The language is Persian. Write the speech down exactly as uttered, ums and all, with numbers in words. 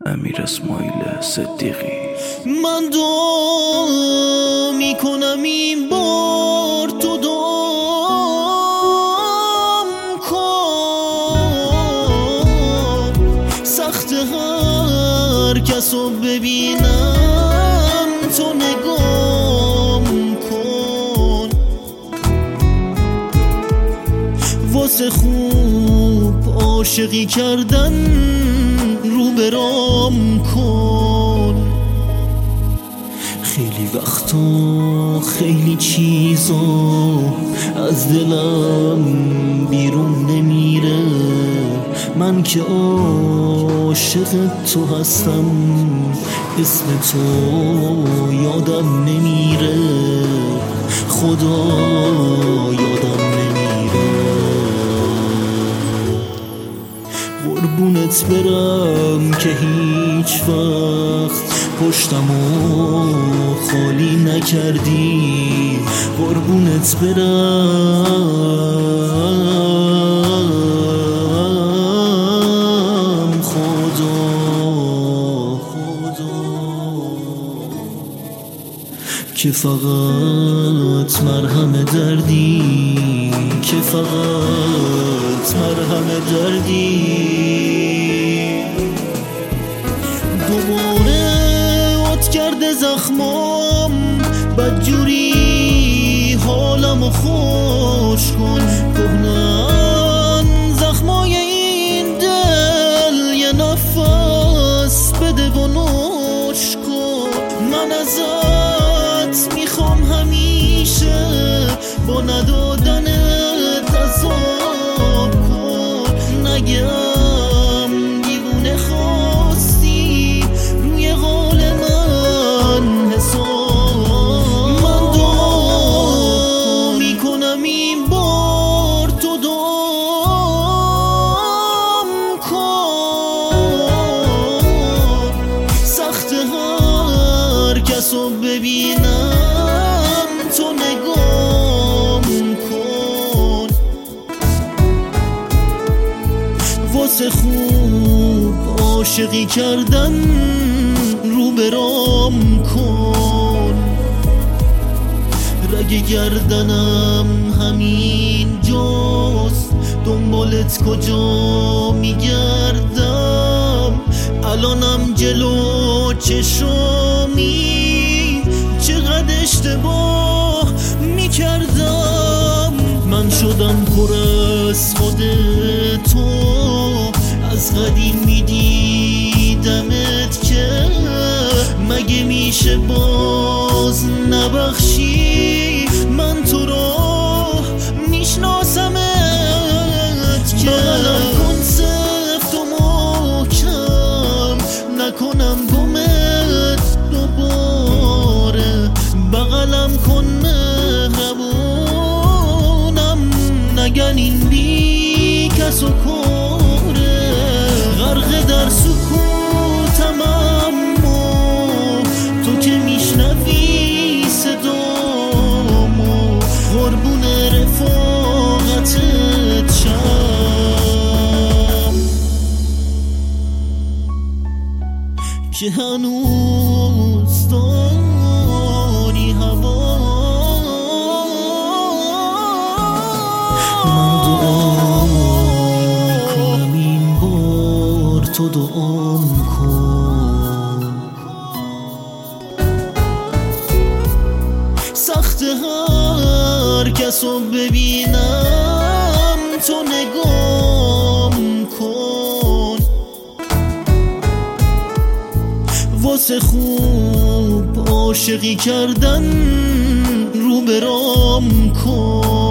امیر اسماعیل صدیقی. من دعا میکنم این بار تو دام کن، سخت هر کسو ببینم تو نگام کن، واسه خوب عاشقی کردن رو برام کن. خیلی وقتا خیلی چیزا از دلم بیرون نمیره، من که عاشق تو هستم اسم تو یادم نمیره، خدا یادم نمیره. قربونت برم که هیچ وقت پشتمو خالی نکردی، قربونت برم خدا خدا که فقط مرهم دردی، که فقط مرهم دردی. دوباره ات کرده زخمام بدجوری حالمو خوش کن، کهنن زخمای این دل یه نفس بده و نوش کن. من ازت میخوام همیشه با ندادنت عذاب کن، نگم دیوونه خواستی روی قول من حساب. من دعا میکنم این بار تو دام کن، سخت هر کسو ببینم تو نگام کن، واسه خوب عاشقی کردن رو برام کن. رگ گردنم همین جاست، دنبالت کجا میگردم، الانم جلو چشامی چقدر اشتباه میکردم. من شدم پر از خود تو، از قدیم میدیدمت که مگه میشه باز نبخشی، من تو رو میشناسمت که بغلم کن سفت و محکم، نکنم گمت دوباره، بغلم کن مهربونم نگن این بی کس و کاره، غرق در سکوتم اما تو که میشنوی صدامو، قربون رفاقتت شم که هنوز داری هوا. من دعا میکنم این بار تو دعام کن، سخت هر کسو ببینم تو نگام کن، واسه خوب عاشقی کردن رو برام کن.